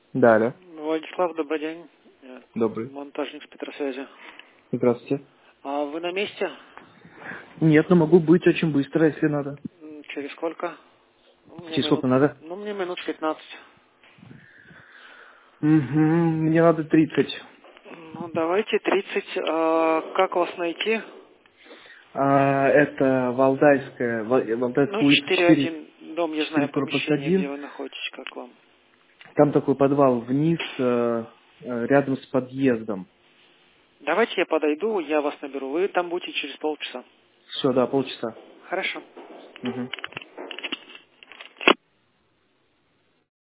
Да, алло. Владислав, добрый день. Добрый. Монтажник Спектросвязи. Здравствуйте. А вы на месте? Нет, но могу быть очень быстро, если надо. Через сколько? Через сколько надо? Мне минут 15. Мне надо 30. Ну, давайте 30. Как вас найти? Это Валдайская, Валдайская Ну, улица 4, 4-1 дом, я 4 знаю корпус помещение, где 1. вы находитесь, как вам. Там такой подвал вниз, рядом с подъездом. Давайте я подойду, я вас наберу. Вы там будете через полчаса. Все, да, полчаса. Хорошо. Мгм.